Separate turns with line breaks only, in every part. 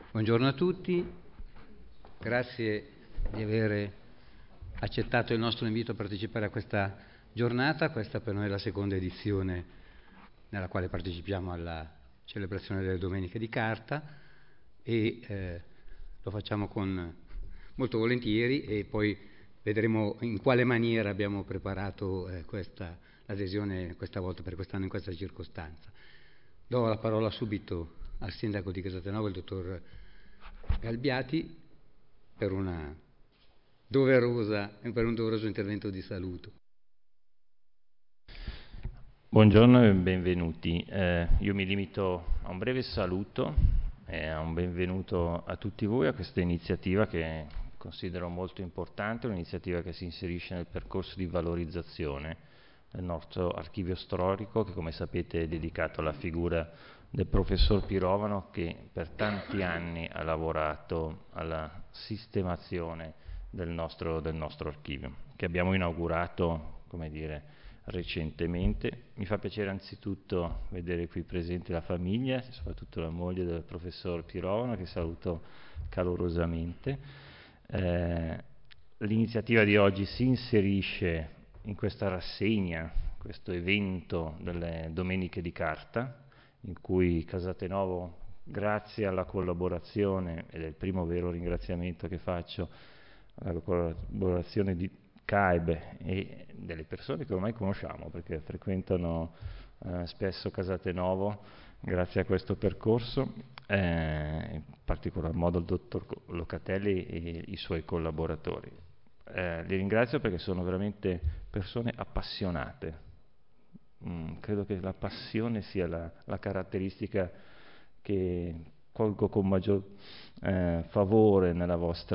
Buongiorno a tutti, grazie di aver accettato il nostro invito a partecipare a questa giornata. Questa per noi è la seconda edizione nella quale partecipiamo alla celebrazione delle Domeniche di Carta e lo facciamo molto volentieri, e poi vedremo in quale maniera abbiamo preparato l'adesione questa volta, per quest'anno, in questa circostanza. Do la parola subito al sindaco di Casatelnuovo, il dottor Galbiati, per un doveroso intervento di saluto.
Buongiorno e benvenuti. Io mi limito a un breve saluto e a un benvenuto a tutti voi a questa iniziativa che considero molto importante, un'iniziativa che si inserisce nel percorso di valorizzazione del nostro archivio storico, che come sapete è dedicato alla figura del professor Pirovano, che per tanti anni ha lavorato alla sistemazione del nostro archivio, che abbiamo inaugurato, recentemente. Mi fa piacere anzitutto vedere qui presente la famiglia, soprattutto la moglie del professor Pirovano, che saluto calorosamente. L'iniziativa di oggi si inserisce in questa rassegna, questo evento delle Domeniche di Carta, in cui Casatelnuovo, grazie alla collaborazione, ed è il primo vero ringraziamento che faccio, alla collaborazione di CAEB e delle persone che ormai conosciamo perché frequentano spesso Casatelnuovo, grazie a questo percorso, in particolar modo il dottor Locatelli e i suoi collaboratori. Li ringrazio perché sono veramente persone appassionate. Credo che la passione sia la caratteristica che colgo con maggior favore nel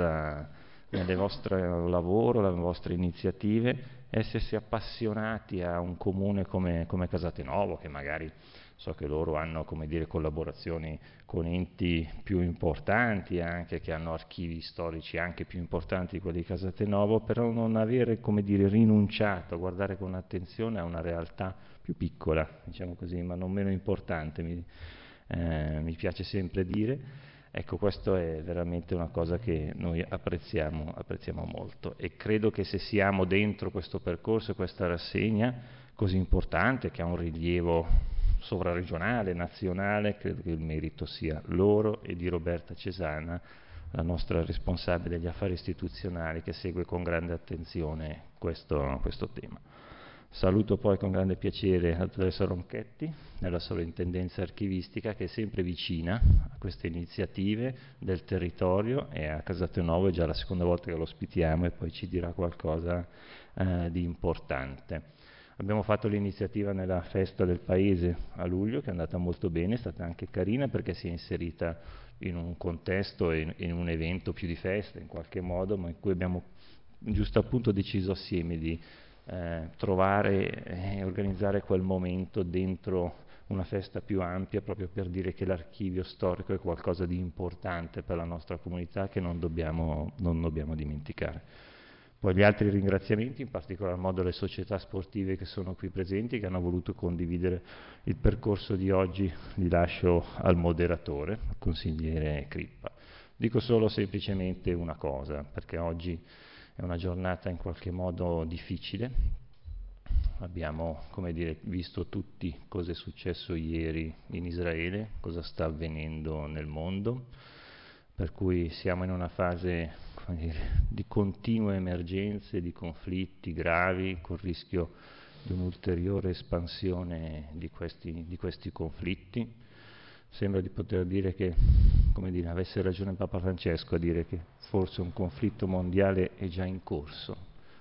vostro lavoro, nelle vostre iniziative, essersi appassionati a un comune come Casatelnuovo, che magari so che loro hanno collaborazioni con enti più importanti, anche che hanno archivi storici anche più importanti di quelli di Casatelnuovo, però non avere rinunciato a guardare con attenzione a una realtà più piccola, diciamo così, ma non meno importante, mi piace sempre dire. Ecco, questo è veramente una cosa che noi apprezziamo molto, e credo che se siamo dentro questo percorso, questa rassegna così importante, che ha un rilievo sovraregionale, nazionale, credo che il merito sia loro e di Roberta Cesana, la nostra responsabile degli affari istituzionali, che segue con grande attenzione questo tema. Saluto poi con grande piacere la dottoressa Ronchetti, nella sovrintendenza archivistica, che è sempre vicina a queste iniziative del territorio, e a Casatelnuovo è già la seconda volta che lo ospitiamo e poi ci dirà qualcosa di importante. Abbiamo fatto l'iniziativa nella festa del paese a luglio, che è andata molto bene, è stata anche carina perché si è inserita in un contesto e in un evento più di festa in qualche modo, ma in cui abbiamo giusto appunto deciso assieme di trovare e organizzare quel momento dentro una festa più ampia, proprio per dire che l'archivio storico è qualcosa di importante per la nostra comunità, che non dobbiamo dimenticare. Poi gli altri ringraziamenti, in particolar modo alle società sportive che sono qui presenti, che hanno voluto condividere il percorso di oggi, li lascio al moderatore, al consigliere Crippa. Dico solo semplicemente una cosa, perché oggi è una giornata in qualche modo difficile. Abbiamo, visto tutti cosa è successo ieri in Israele, cosa sta avvenendo nel mondo, per cui siamo in una fase di continue emergenze, di conflitti gravi, con il rischio di un'ulteriore espansione di questi conflitti. Sembra di poter dire che, avesse ragione Papa Francesco a dire che forse un conflitto mondiale è già in corso,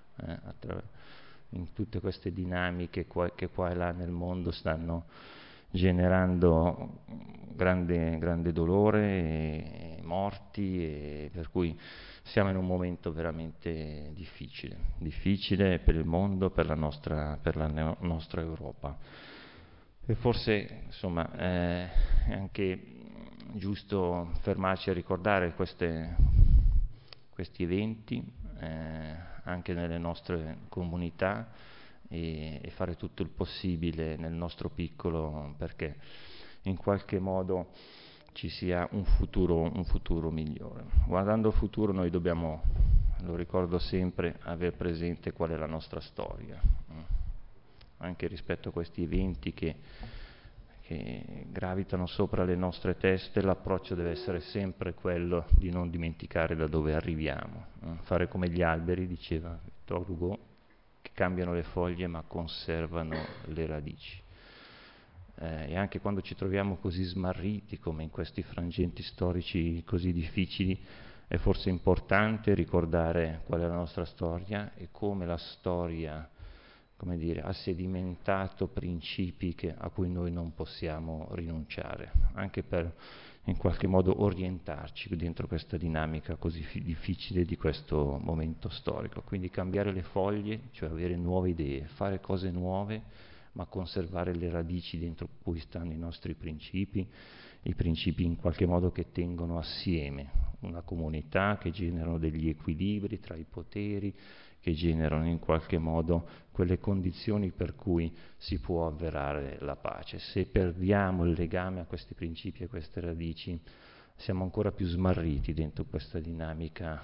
in tutte queste dinamiche che qua e là nel mondo stanno generando grande dolore e morti, e per cui siamo in un momento veramente difficile per il mondo, per la nostra Europa. E forse è anche giusto fermarci a ricordare questi eventi anche nelle nostre comunità, e fare tutto il possibile nel nostro piccolo perché in qualche modo ci sia un futuro migliore. Guardando il futuro noi dobbiamo, lo ricordo sempre, aver presente qual è la nostra storia, anche rispetto a questi eventi che gravitano sopra le nostre teste. L'approccio deve essere sempre quello di non dimenticare da dove arriviamo, fare come gli alberi, diceva Victor Hugo, che cambiano le foglie ma conservano le radici. E anche quando ci troviamo così smarriti come in questi frangenti storici così difficili, è forse importante ricordare qual è la nostra storia e come la storia, come dire, ha sedimentato principi a cui noi non possiamo rinunciare, anche per in qualche modo orientarci dentro questa dinamica così difficile di questo momento storico. Quindi cambiare le foglie, cioè avere nuove idee, fare cose nuove, ma conservare le radici dentro cui stanno i nostri principi, i principi in qualche modo che tengono assieme una comunità, che generano degli equilibri tra i poteri, che generano in qualche modo quelle condizioni per cui si può avverare la pace. Se perdiamo il legame a questi principi e a queste radici, siamo ancora più smarriti dentro questa dinamica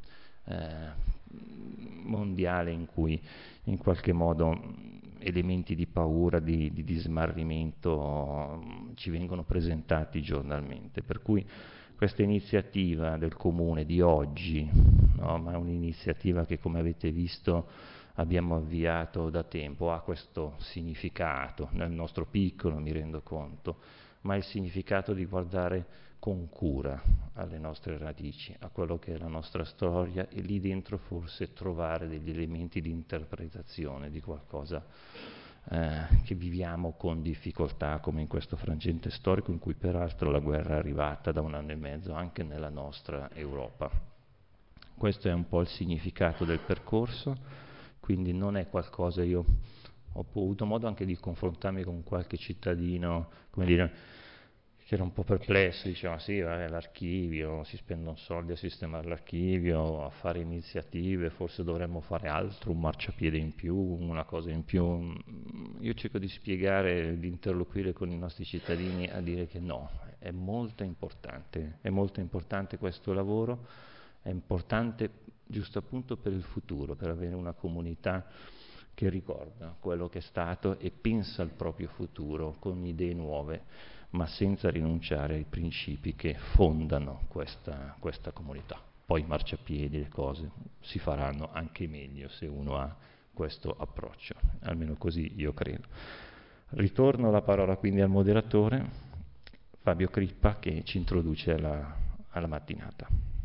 mondiale in cui in qualche modo elementi di paura, di smarrimento ci vengono presentati giornalmente. Per cui questa iniziativa del Comune di oggi, no, ma è un'iniziativa che, come avete visto, abbiamo avviato da tempo, ha questo significato, nel nostro piccolo mi rendo conto, ma il significato di guardare con cura alle nostre radici, a quello che è la nostra storia, e lì dentro forse trovare degli elementi di interpretazione di qualcosa che viviamo con difficoltà, come in questo frangente storico in cui peraltro la guerra è arrivata da 1 anno e mezzo anche nella nostra Europa. Questo è un po' il significato del percorso, quindi non è qualcosa, io ho avuto modo anche di confrontarmi con qualche cittadino, come dire, che era un po' perplesso, diceva sì, l'archivio, si spendono soldi a sistemare l'archivio, a fare iniziative, forse dovremmo fare altro, un marciapiede in più, una cosa in più. Io cerco di spiegare, di interloquire con i nostri cittadini a dire che no, è molto importante questo lavoro, è importante giusto appunto per il futuro, per avere una comunità che ricorda quello che è stato e pensa al proprio futuro con idee nuove, ma senza rinunciare ai principi che fondano questa comunità. Poi i marciapiedi, le cose si faranno anche meglio se uno ha questo approccio, almeno così io credo. Ritorno la parola quindi al moderatore, Fabio Crippa, che ci introduce alla mattinata.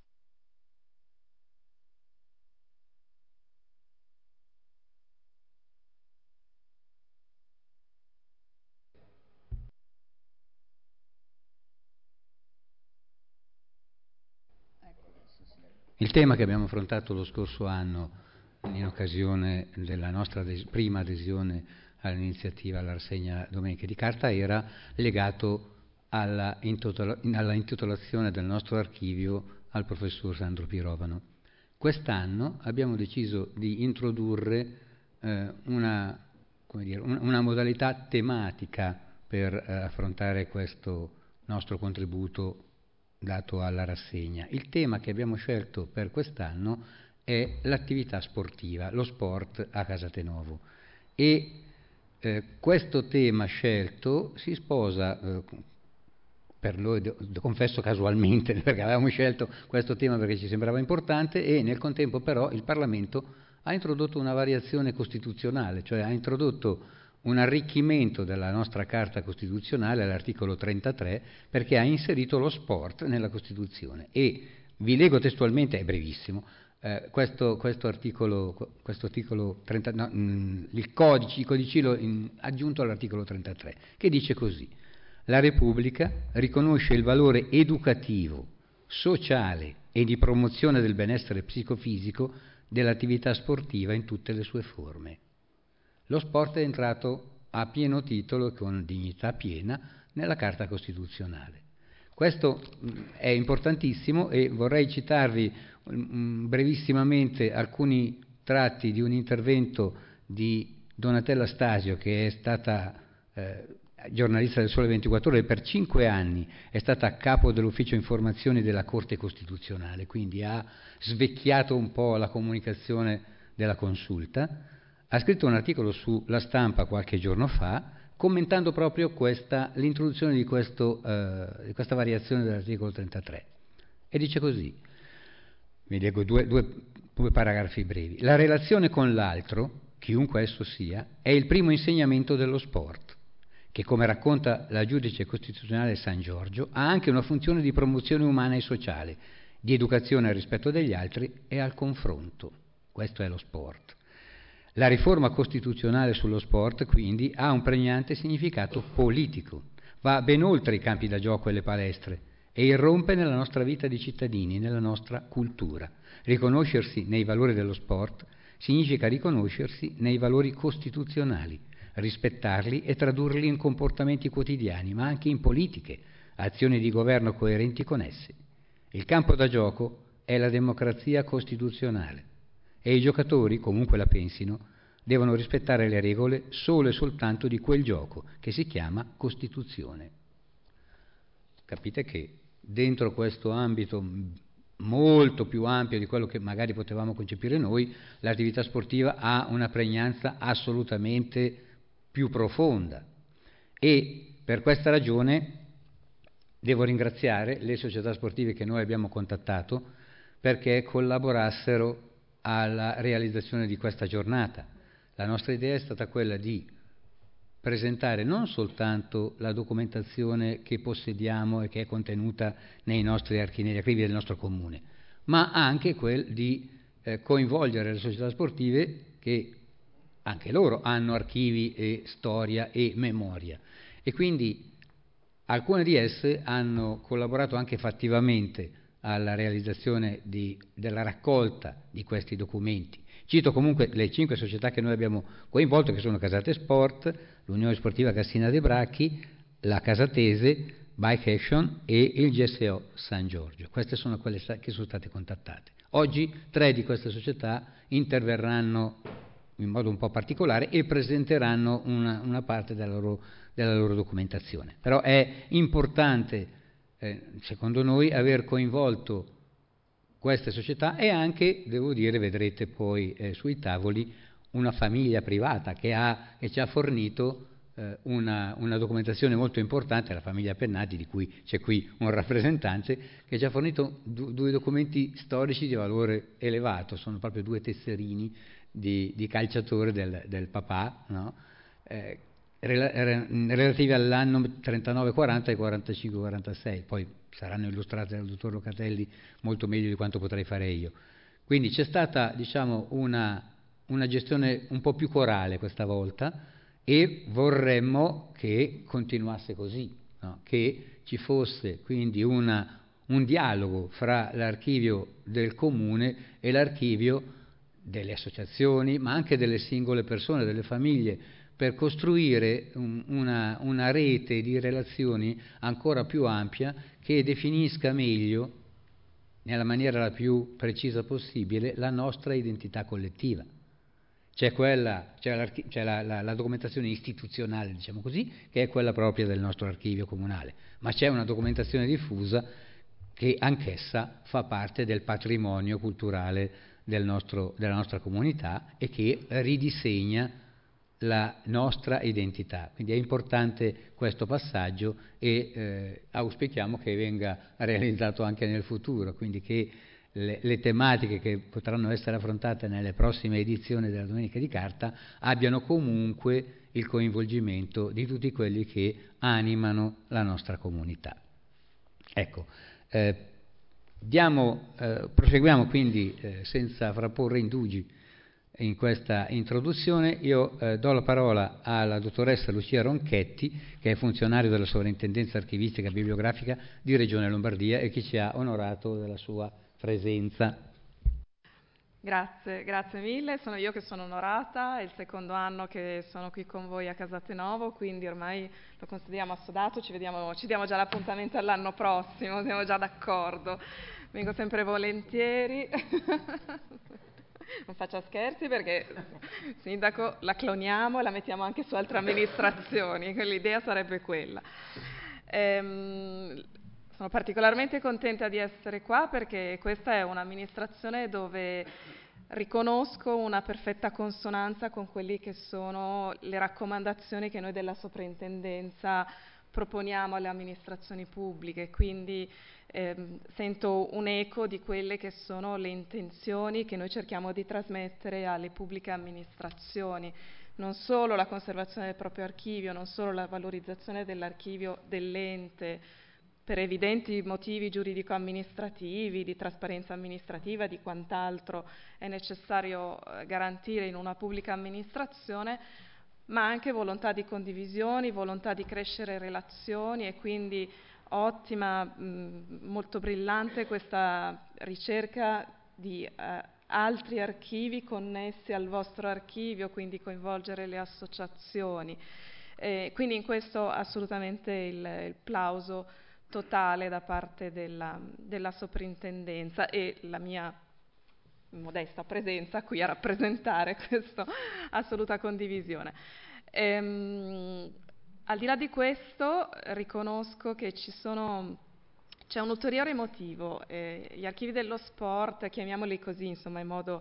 Il tema che abbiamo affrontato lo scorso anno in occasione della nostra prima adesione all'iniziativa alla rassegna Domeniche di Carta era legato alla intitolazione del nostro archivio al professor Sandro Pirovano. Quest'anno abbiamo deciso di introdurre una modalità tematica per affrontare questo nostro contributo dato alla rassegna. Il tema che abbiamo scelto per quest'anno è l'attività sportiva, lo sport a Casatenovo, e questo tema scelto si sposa per noi, confesso casualmente, perché avevamo scelto questo tema perché ci sembrava importante, e nel contempo però il Parlamento ha introdotto una variazione costituzionale, cioè ha introdotto un arricchimento della nostra Carta Costituzionale all'articolo 33, perché ha inserito lo sport nella Costituzione. E vi leggo testualmente, è brevissimo, questo articolo 30, no, il codicilo aggiunto all'articolo 33, che dice così: la Repubblica riconosce il valore educativo, sociale e di promozione del benessere psicofisico dell'attività sportiva in tutte le sue forme. Lo sport è entrato a pieno titolo e con dignità piena nella Carta Costituzionale. Questo è importantissimo e vorrei citarvi brevissimamente alcuni tratti di un intervento di Donatella Stasio, che è stata giornalista del Sole 24 Ore, per 5 anni è stata a capo dell'ufficio informazioni della Corte Costituzionale, quindi ha svecchiato un po' la comunicazione della Consulta. Ha scritto un articolo sulla Stampa qualche giorno fa commentando proprio l'introduzione di questa variazione dell'articolo 33 e dice così, vi leggo due paragrafi brevi: la relazione con l'altro, chiunque esso sia, è il primo insegnamento dello sport, che, come racconta la giudice costituzionale San Giorgio, ha anche una funzione di promozione umana e sociale, di educazione al rispetto degli altri e al confronto. Questo è lo sport. La riforma costituzionale sullo sport, quindi, ha un pregnante significato politico, va ben oltre i campi da gioco e le palestre e irrompe nella nostra vita di cittadini, nella nostra cultura. Riconoscersi nei valori dello sport significa riconoscersi nei valori costituzionali, rispettarli e tradurli in comportamenti quotidiani, ma anche in politiche, azioni di governo coerenti con essi. Il campo da gioco è la democrazia costituzionale e i giocatori, comunque la pensino, devono rispettare le regole solo e soltanto di quel gioco che si chiama Costituzione. Capite che dentro questo ambito molto più ampio di quello che magari potevamo concepire noi, l'attività sportiva ha una pregnanza assolutamente più profonda, e per questa ragione devo ringraziare le società sportive che noi abbiamo contattato perché collaborassero alla realizzazione di questa giornata. La nostra idea è stata quella di presentare non soltanto la documentazione che possediamo e che è contenuta negli archivi del nostro comune, ma anche quel di coinvolgere le società sportive che anche loro hanno archivi e storia e memoria, e quindi alcune di esse hanno collaborato anche fattivamente alla realizzazione della raccolta di questi documenti. Cito comunque le 5 società che noi abbiamo coinvolto, che sono Casate Sport, l'Unione Sportiva Cassina dei Bracchi, la Casatese, Bike Action e il GSO San Giorgio. Queste sono quelle che sono state contattate. Oggi 3 di queste società interverranno in modo un po' particolare e presenteranno una parte della loro documentazione. Però è importante, secondo noi, aver coinvolto queste società e anche, devo dire, vedrete poi sui tavoli, una famiglia privata che ci ha fornito una documentazione molto importante, la famiglia Pennati, di cui c'è qui un rappresentante, che ci ha fornito 2 documenti storici di valore elevato. Sono proprio 2 tesserini di calciatore del papà, no? Relativi all'anno 39-40 e 45-46, poi saranno illustrate dal dottor Locatelli molto meglio di quanto potrei fare io. Quindi c'è stata, diciamo, una gestione un po' più corale questa volta, e vorremmo che continuasse così, no? Che ci fosse quindi un dialogo fra l'archivio del comune e l'archivio delle associazioni, ma anche delle singole persone, delle famiglie, per costruire una rete di relazioni ancora più ampia che definisca meglio, nella maniera la più precisa possibile, la nostra identità collettiva. C'è la documentazione istituzionale, diciamo così, che è quella propria del nostro archivio comunale, ma c'è una documentazione diffusa che anch'essa fa parte del patrimonio culturale della nostra comunità e che ridisegna la nostra identità. Quindi è importante questo passaggio e auspichiamo che venga realizzato anche nel futuro, quindi che le tematiche che potranno essere affrontate nelle prossime edizioni della Domenica di Carta abbiano comunque il coinvolgimento di tutti quelli che animano la nostra comunità. Ecco, proseguiamo quindi senza frapporre indugi in questa introduzione. Io do la parola alla dottoressa Lucia Ronchetti, che è funzionario della Sovrintendenza Archivistica e Bibliografica di Regione Lombardia e che ci ha onorato della sua presenza.
Grazie mille, sono io che sono onorata, è il secondo anno che sono qui con voi a Casatenovo, quindi ormai lo consideriamo assodato, ci diamo già l'appuntamento all'anno prossimo, siamo già d'accordo, vengo sempre volentieri. Non faccia scherzi perché sindaco la cloniamo e la mettiamo anche su altre amministrazioni, l'idea sarebbe quella. Sono particolarmente contenta di essere qua perché questa è un'amministrazione dove riconosco una perfetta consonanza con quelli che sono le raccomandazioni che noi della soprintendenza proponiamo alle amministrazioni pubbliche, quindi sento un eco di quelle che sono le intenzioni che noi cerchiamo di trasmettere alle pubbliche amministrazioni. Non solo la conservazione del proprio archivio, non solo la valorizzazione dell'archivio dell'ente, per evidenti motivi giuridico-amministrativi, di trasparenza amministrativa, di quant'altro è necessario garantire in una pubblica amministrazione, ma anche volontà di condivisioni, volontà di crescere relazioni, e quindi ottima, molto brillante questa ricerca di altri archivi connessi al vostro archivio, quindi coinvolgere le associazioni. Quindi in questo assolutamente il plauso totale da parte della soprintendenza e la mia modesta presenza qui a rappresentare questa assoluta condivisione. Al di là di questo riconosco che c'è un ulteriore motivo. Gli archivi dello sport, chiamiamoli così, insomma, in modo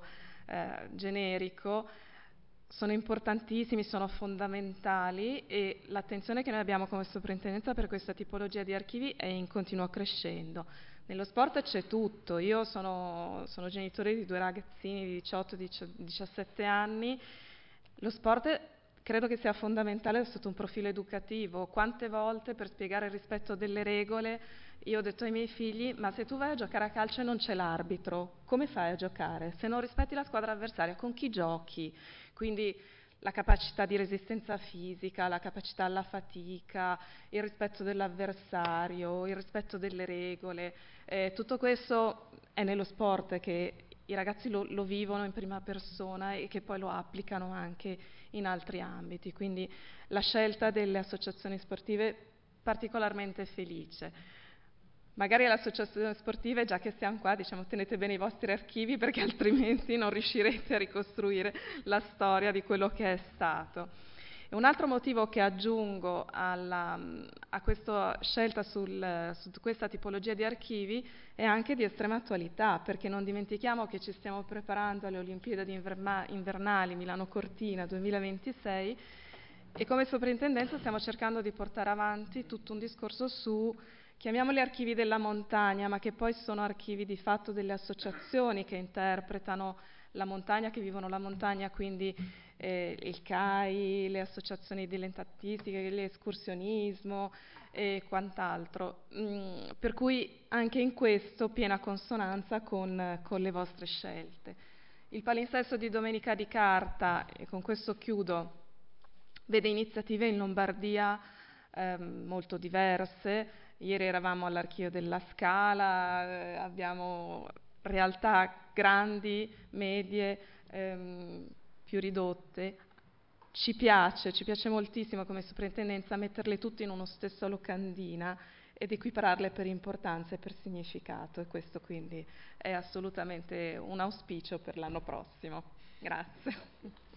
generico, sono importantissimi, sono fondamentali, e l'attenzione che noi abbiamo come soprintendenza per questa tipologia di archivi è in continuo crescendo. Nello sport c'è tutto. Io sono genitore di 2 ragazzini di 18-17 anni. Lo sport credo che sia fondamentale sotto un profilo educativo. Quante volte per spiegare il rispetto delle regole io ho detto ai miei figli: ma se tu vai a giocare a calcio e non c'è l'arbitro, come fai a giocare? Se non rispetti la squadra avversaria, con chi giochi? Quindi la capacità di resistenza fisica, la capacità alla fatica, il rispetto dell'avversario, il rispetto delle regole, tutto questo è nello sport, che i ragazzi lo vivono in prima persona e che poi lo applicano anche in altri ambiti. Quindi la scelta delle associazioni sportive particolarmente felice. Magari alle associazioni sportive, già che siamo qua, diciamo tenete bene i vostri archivi, perché altrimenti non riuscirete a ricostruire la storia di quello che è stato. E un altro motivo che aggiungo a questa scelta su questa tipologia di archivi è anche di estrema attualità, perché non dimentichiamo che ci stiamo preparando alle Olimpiadi invernali Milano-Cortina 2026 e come soprintendenza stiamo cercando di portare avanti tutto un discorso su, chiamiamoli archivi della montagna, ma che poi sono archivi di fatto delle associazioni che interpretano la montagna, che vivono la montagna, quindi il CAI, le associazioni dilettantistiche, l'escursionismo e quant'altro. Per cui anche in questo piena consonanza con le vostre scelte. Il palinsesto di Domenica di Carta, e con questo chiudo, vede iniziative in Lombardia molto diverse. Ieri eravamo all'Archivio della Scala, abbiamo realtà grandi, medie, più ridotte. Ci piace moltissimo come soprintendenza metterle tutte in uno stesso locandina ed equipararle per importanza e per significato, e questo quindi è assolutamente un auspicio per l'anno prossimo. Grazie.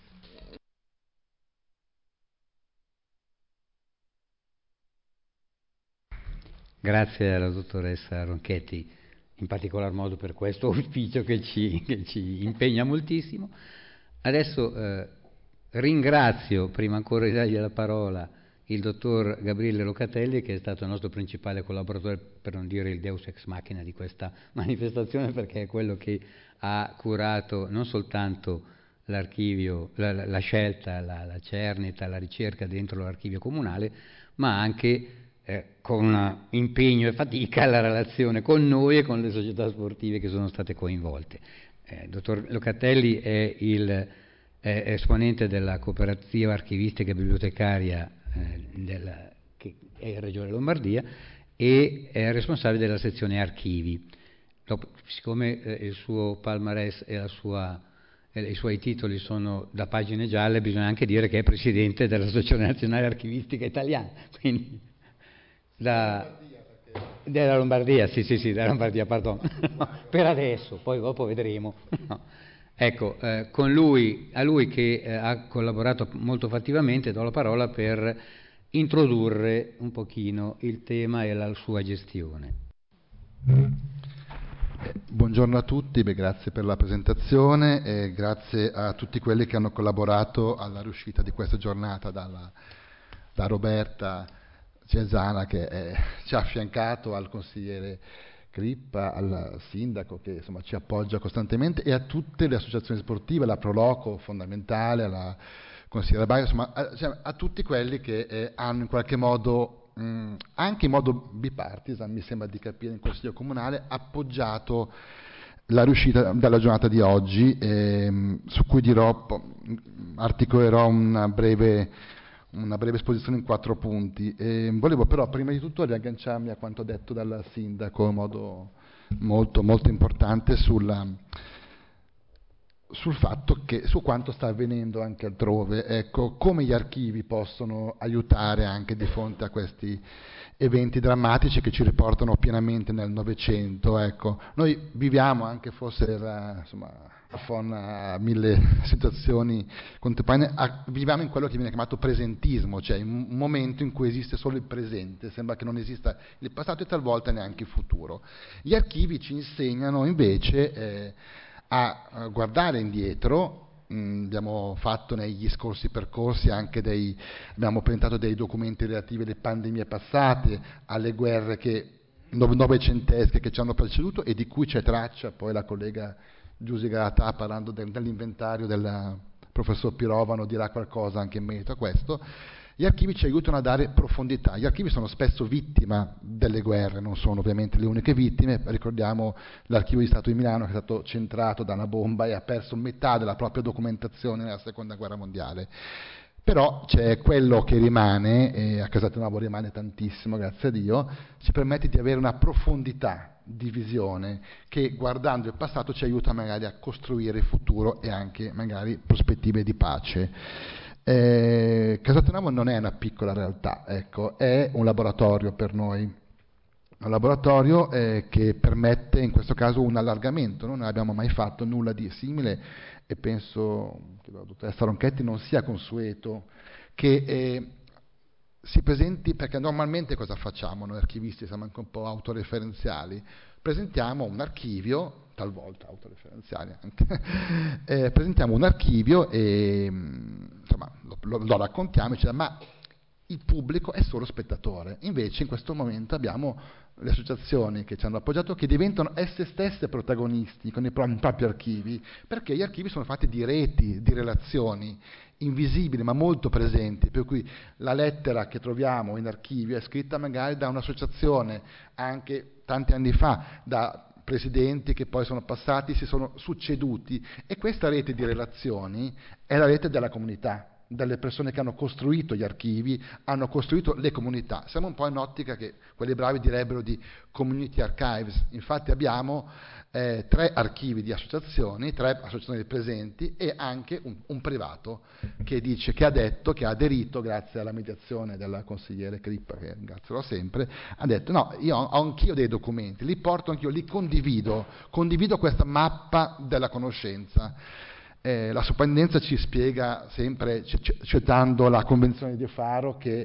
Grazie alla dottoressa Ronchetti, in particolar modo per questo auspicio che ci impegna moltissimo. Adesso ringrazio, prima ancora di dargli la parola, il dottor Gabriele Locatelli, che è stato il nostro principale collaboratore, per non dire il deus ex machina di questa manifestazione, perché è quello che ha curato non soltanto l'archivio, la scelta, la cernita, la ricerca dentro l'archivio comunale, ma anche con impegno e fatica la relazione con noi e con le società sportive che sono state coinvolte. Dottor Locatelli è esponente della cooperativa archivistica e bibliotecaria che è in Regione Lombardia e è responsabile della sezione archivi. Siccome il suo palmarès e i suoi titoli sono da pagine gialle, bisogna anche dire che è presidente dell'Associazione Nazionale Archivistica Italiana, quindi della Lombardia, sì, della Lombardia, pardon. Per adesso, poi dopo vedremo. No. Ecco, a lui che ha collaborato molto fattivamente, do la parola per introdurre un pochino il tema e la sua gestione.
Buongiorno a tutti, grazie per la presentazione e grazie a tutti quelli che hanno collaborato alla riuscita di questa giornata, da Roberta Cesana che ci ha affiancato, al consigliere Crippa, al sindaco che insomma ci appoggia costantemente, e a tutte le associazioni sportive, la Proloco fondamentale, alla consigliera Baio, insomma a tutti quelli che hanno in qualche modo, anche in modo bipartisan, mi sembra di capire, in Consiglio Comunale, appoggiato la riuscita della giornata di oggi, su cui articolerò una breve esposizione in 4 punti. Volevo però prima di tutto riagganciarmi a quanto detto dal sindaco in modo molto, molto importante sul fatto che, su quanto sta avvenendo anche altrove, ecco, come gli archivi possono aiutare anche di fronte a questi eventi drammatici che ci riportano pienamente nel Novecento. Ecco. Noi viviamo anche forse a mille situazioni contemporanee, viviamo in quello che viene chiamato presentismo, cioè un momento in cui esiste solo il presente, sembra che non esista il passato e talvolta neanche il futuro. Gli archivi ci insegnano invece a guardare indietro. Abbiamo fatto negli scorsi percorsi anche abbiamo presentato dei documenti relativi alle pandemie passate, alle guerre novecentesche che ci hanno preceduto e di cui c'è traccia, poi la collega Giusy Galatà, parlando dell'inventario del professor Pirovano, dirà qualcosa anche in merito a questo. Gli archivi ci aiutano a dare profondità. Gli archivi sono spesso vittima delle guerre, non sono ovviamente le uniche vittime. Ricordiamo l'Archivio di Stato di Milano, che è stato centrato da una bomba e ha perso metà della propria documentazione nella Seconda Guerra Mondiale. Però c'è quello che rimane, e a Casate Nuovo rimane tantissimo, grazie a Dio, ci permette di avere una profondità di visione che, guardando il passato, ci aiuta magari a costruire il futuro e anche magari prospettive di pace. Casatonavo non è una piccola realtà, ecco, è un laboratorio per noi, un laboratorio che permette in questo caso un allargamento. Non abbiamo mai fatto nulla di simile e penso che la dottoressa Ronchetti non sia consueto che si presenti, perché normalmente cosa facciamo noi archivisti, siamo anche un po' autoreferenziali, presentiamo un archivio, talvolta autoreferenziali anche, presentiamo un archivio e insomma lo raccontiamo, ma il pubblico è solo spettatore. Invece in questo momento abbiamo le associazioni che ci hanno appoggiato, che diventano esse stesse protagonisti con i propri archivi, perché gli archivi sono fatti di reti, di relazioni invisibili ma molto presenti, per cui la lettera che troviamo in archivio è scritta magari da un'associazione anche tanti anni fa, da presidenti che poi sono passati, si sono succeduti, e questa rete di relazioni è la rete della comunità, delle persone che hanno costruito gli archivi, hanno costruito le comunità. Siamo un po' in ottica che quelli bravi direbbero di community archives. Infatti abbiamo 3 archivi di associazioni, 3 associazioni presenti e anche un privato che ha aderito, grazie alla mediazione della consigliere Crippa, che ringrazierò sempre, ha detto no, io ho anch'io dei documenti, li porto anch'io, li condivido questa mappa della conoscenza. La soprintendenza ci spiega sempre, citando la Convenzione di Faro, che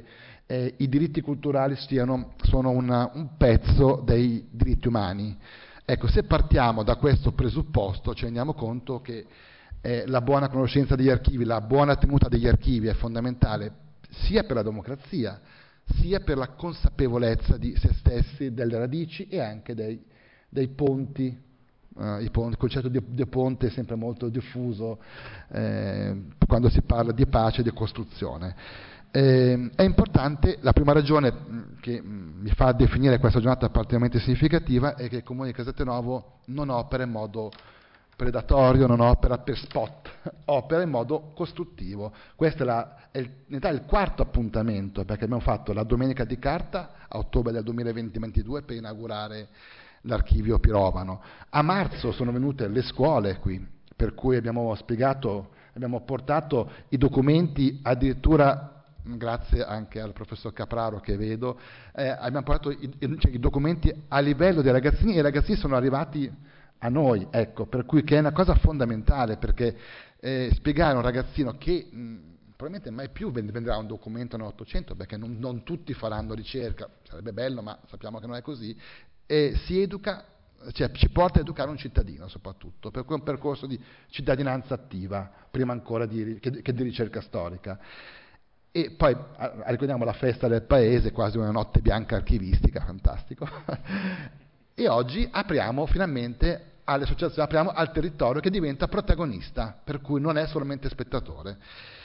i diritti culturali sono un pezzo dei diritti umani. Ecco, se partiamo da questo presupposto ci rendiamo conto che la buona conoscenza degli archivi, la buona tenuta degli archivi è fondamentale sia per la democrazia, sia per la consapevolezza di se stessi, delle radici e anche dei ponti. Il concetto di ponte è sempre molto diffuso quando si parla di pace e di costruzione. È importante, la prima ragione che mi fa definire questa giornata particolarmente significativa è che il Comune di Casatenuovo non opera in modo predatorio, non opera per spot, opera in modo costruttivo. Questo è in realtà il 4º appuntamento, perché abbiamo fatto la Domenica di Carta a ottobre del 2022 per inaugurare l'archivio Pirovano. A marzo sono venute le scuole qui, per cui abbiamo portato i documenti, addirittura grazie anche al professor Capraro che vedo, abbiamo portato i documenti a livello dei ragazzini, e i ragazzini sono arrivati a noi, ecco, per cui che è una cosa fondamentale, perché spiegare a un ragazzino che probabilmente mai più venderà un documento nell'Ottocento, perché non tutti faranno ricerca, sarebbe bello, ma sappiamo che non è così, e si educa, cioè ci porta a educare un cittadino soprattutto, per cui è un percorso di cittadinanza attiva, prima ancora che di ricerca storica. E poi ricordiamo la festa del paese, quasi una notte bianca archivistica, fantastico. E oggi apriamo finalmente alle associazioni, apriamo al territorio che diventa protagonista, per cui non è solamente spettatore.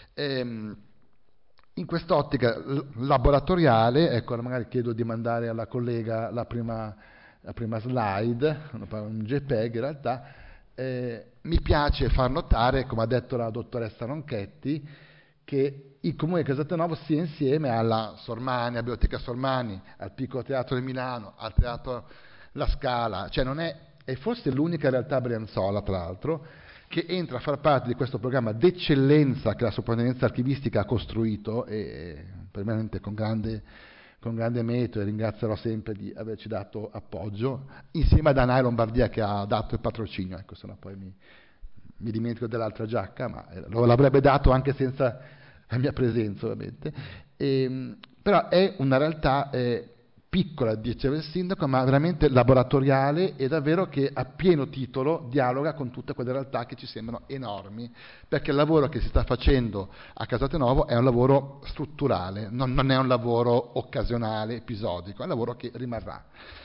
In quest'ottica laboratoriale, ecco, magari chiedo di mandare alla collega la prima slide, un JPEG in realtà, mi piace far notare, come ha detto la dottoressa Ronchetti, che il Comune di Casatelnuovo sia insieme alla Sormani, alla Biblioteca Sormani, al Piccolo Teatro di Milano, al Teatro La Scala, cioè non è forse l'unica realtà brianzola, tra l'altro, che entra a far parte di questo programma d'eccellenza che la Soprintendenza Archivistica ha costruito, e veramente con grande merito, e ringrazierò sempre di averci dato appoggio, insieme ad ANAI Lombardia che ha dato il patrocinio, ecco, se no poi mi dimentico dell'altra giacca, ma lo l'avrebbe dato anche senza la mia presenza ovviamente. Però è una realtà piccola, diceva il sindaco, ma veramente laboratoriale, e davvero che a pieno titolo dialoga con tutte quelle realtà che ci sembrano enormi, perché il lavoro che si sta facendo a Casatelnuovo è un lavoro strutturale, non è un lavoro occasionale, episodico, è un lavoro che rimarrà.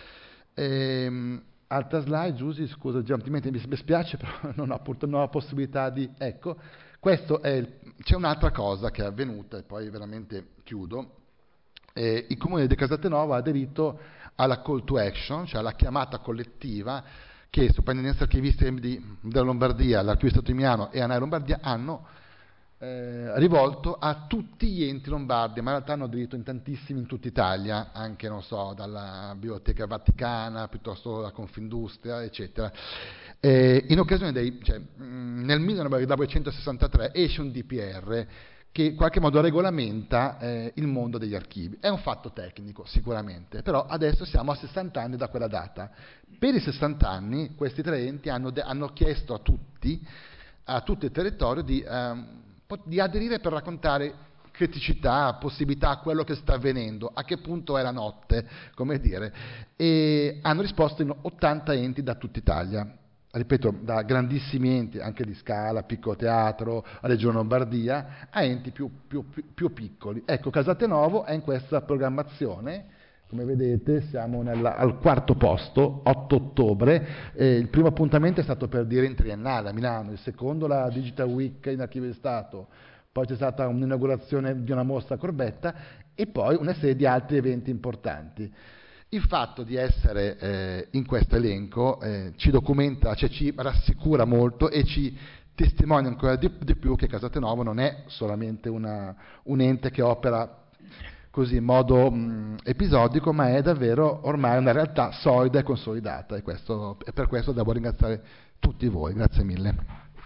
Altra slide, Giusy, scusa, altrimenti mi spiace, però non ho la possibilità di... Ecco, c'è un'altra cosa che è avvenuta, e poi veramente chiudo. Il Comune di Casatelnuovo ha aderito alla call to action, cioè alla chiamata collettiva che Soprintendenza Archivistica della Lombardia, l'Archivio di Stato di Milano e ANAI Lombardia hanno rivolto a tutti gli enti lombardi, ma in realtà hanno aderito in tantissimi in tutta Italia, anche non so, dalla Biblioteca Vaticana piuttosto da Confindustria, eccetera. In occasione nel 1963 esce un DPR che in qualche modo regolamenta il mondo degli archivi. È un fatto tecnico, sicuramente, però adesso siamo a 60 anni da quella data. Per i 60 anni questi tre enti hanno chiesto a tutto il territorio di aderire per raccontare criticità, possibilità, a quello che sta avvenendo, a che punto è la notte, come dire, e hanno risposto in 80 enti da tutta Italia. Ripeto, da grandissimi enti, anche di Scala, Piccolo Teatro, Regione Lombardia, a enti più piccoli. Ecco, Casatelnuovo è in questa programmazione, come vedete siamo al quarto posto, 8 ottobre, il primo appuntamento è stato per dire in triennale a Milano, il secondo la Digital Week in Archivio di Stato, poi c'è stata un'inaugurazione di una mostra a Corbetta e poi una serie di altri eventi importanti. Il fatto di essere in questo elenco ci documenta, cioè ci rassicura molto e ci testimonia ancora di più che Casatelnuovo non è solamente un ente che opera così in modo episodico, ma è davvero ormai una realtà solida e consolidata, e per questo devo ringraziare tutti voi. Grazie mille.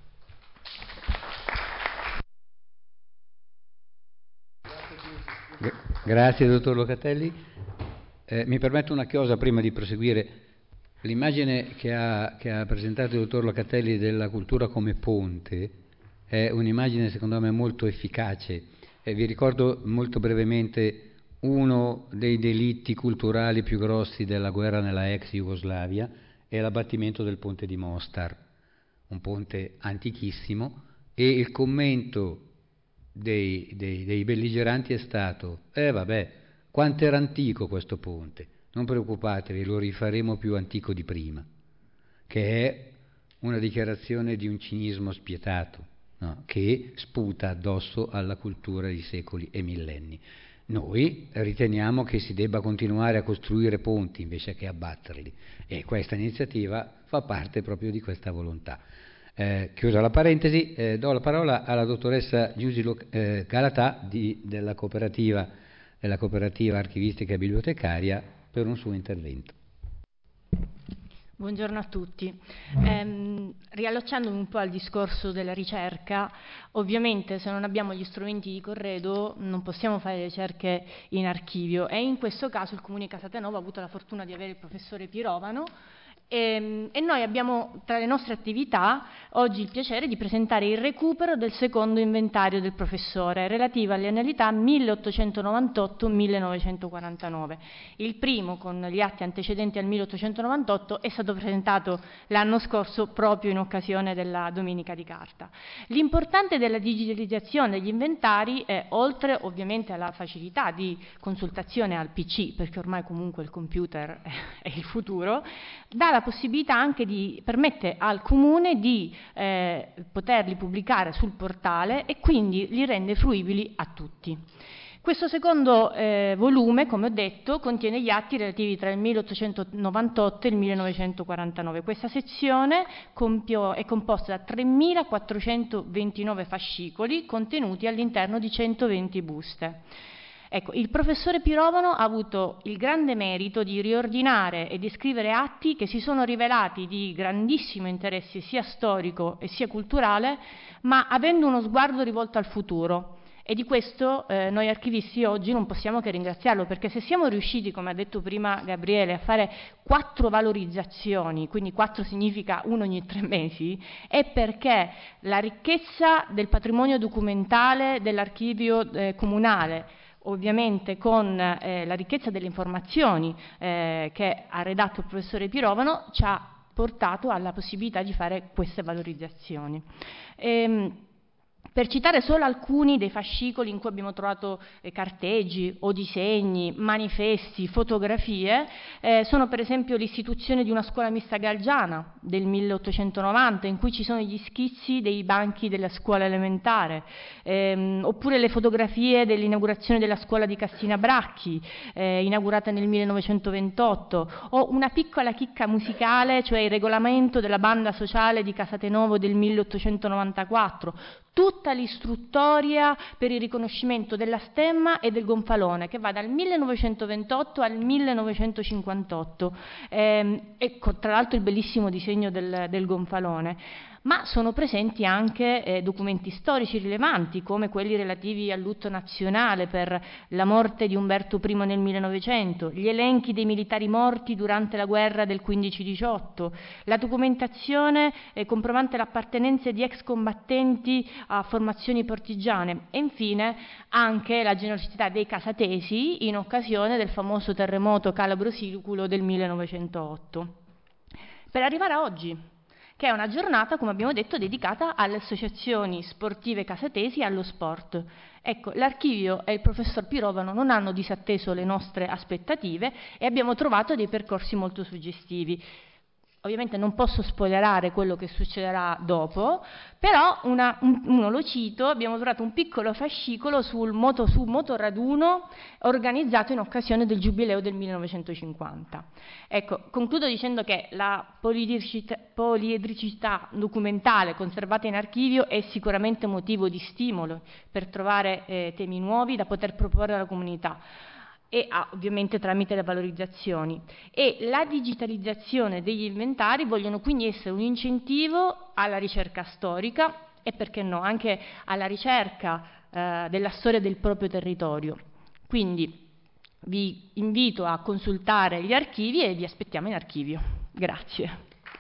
Grazie dottor Locatelli. Mi permetto una cosa prima di proseguire. L'immagine che ha presentato il dottor Locatelli della cultura come ponte è un'immagine secondo me molto efficace. Vi ricordo molto brevemente uno dei delitti culturali più grossi della guerra nella ex Jugoslavia è l'abbattimento del ponte di Mostar, un ponte antichissimo, e il commento dei belligeranti è stato vabbè, quanto era antico questo ponte, non preoccupatevi, lo rifaremo più antico di prima, che è una dichiarazione di un cinismo spietato, no? Che sputa addosso alla cultura di secoli e millenni. Noi riteniamo che si debba continuare a costruire ponti invece che abbatterli, e questa iniziativa fa parte proprio di questa volontà. Chiusa la parentesi, do la parola alla dottoressa Giusy Galatà della cooperativa archivistica e bibliotecaria per un suo intervento.
Buongiorno a tutti. Riallacciandomi un po' al discorso della ricerca, ovviamente se non abbiamo gli strumenti di corredo non possiamo fare ricerche in archivio, e in questo caso il Comune di Casatelnuovo ha avuto la fortuna di avere il professore Pirovano, E noi abbiamo tra le nostre attività oggi il piacere di presentare il recupero del secondo inventario del professore relativo alle annualità 1898-1949. Il primo, con gli atti antecedenti al 1898, è stato presentato l'anno scorso proprio in occasione della Domenica di Carta. L'importante della digitalizzazione degli inventari è, oltre ovviamente alla facilità di consultazione al PC, perché ormai comunque il computer è il futuro, dà la possibilità anche permette al comune di poterli pubblicare sul portale e quindi li rende fruibili a tutti. Questo secondo volume, come ho detto, contiene gli atti relativi tra il 1898 e il 1949. Questa sezione è composta da 3.429 fascicoli contenuti all'interno di 120 buste. Ecco, il professore Pirovano ha avuto il grande merito di riordinare e di scrivere atti che si sono rivelati di grandissimo interesse sia storico e sia culturale, ma avendo uno sguardo rivolto al futuro. E di questo noi archivisti oggi non possiamo che ringraziarlo, perché se siamo riusciti, come ha detto prima Gabriele, a fare 4 valorizzazioni, quindi 4 significa 1 ogni 3 mesi, è perché la ricchezza del patrimonio documentale dell'archivio comunale, ovviamente con la ricchezza delle informazioni che ha redatto il professore Pirovano, ci ha portato alla possibilità di fare queste valorizzazioni. Per citare solo alcuni dei fascicoli in cui abbiamo trovato carteggi o disegni, manifesti, fotografie, sono per esempio l'istituzione di una scuola mista galgiana del 1890, in cui ci sono gli schizzi dei banchi della scuola elementare, oppure le fotografie dell'inaugurazione della scuola di Cassina Bracchi, inaugurata nel 1928, o una piccola chicca musicale, cioè il regolamento della banda sociale di Casatenovo del 1894, tutta l'istruttoria per il riconoscimento della stemma e del gonfalone, che va dal 1928 al 1958, e tra l'altro il bellissimo disegno del gonfalone. Ma sono presenti anche documenti storici rilevanti, come quelli relativi al lutto nazionale per la morte di Umberto I nel 1900, gli elenchi dei militari morti durante la guerra del 15-18, la documentazione comprovante l'appartenenza di ex combattenti a formazioni partigiane e infine anche la generosità dei casatesi in occasione del famoso terremoto calabro-siculo del 1908. Per arrivare a oggi, che è una giornata, come abbiamo detto, dedicata alle associazioni sportive casatesi e allo sport. Ecco, l'archivio e il professor Pirovano non hanno disatteso le nostre aspettative e abbiamo trovato dei percorsi molto suggestivi. Ovviamente non posso spoilerare quello che succederà dopo, però uno lo cito: abbiamo trovato un piccolo fascicolo sul motoraduno organizzato in occasione del giubileo del 1950. Ecco, concludo dicendo che la poliedricità documentale conservata in archivio è sicuramente motivo di stimolo per trovare temi nuovi da poter proporre alla comunità, e ovviamente tramite le valorizzazioni, e la digitalizzazione degli inventari vogliono quindi essere un incentivo alla ricerca storica e, perché no, anche alla ricerca della storia del proprio territorio. Quindi vi invito a consultare gli archivi e vi aspettiamo in archivio. Grazie.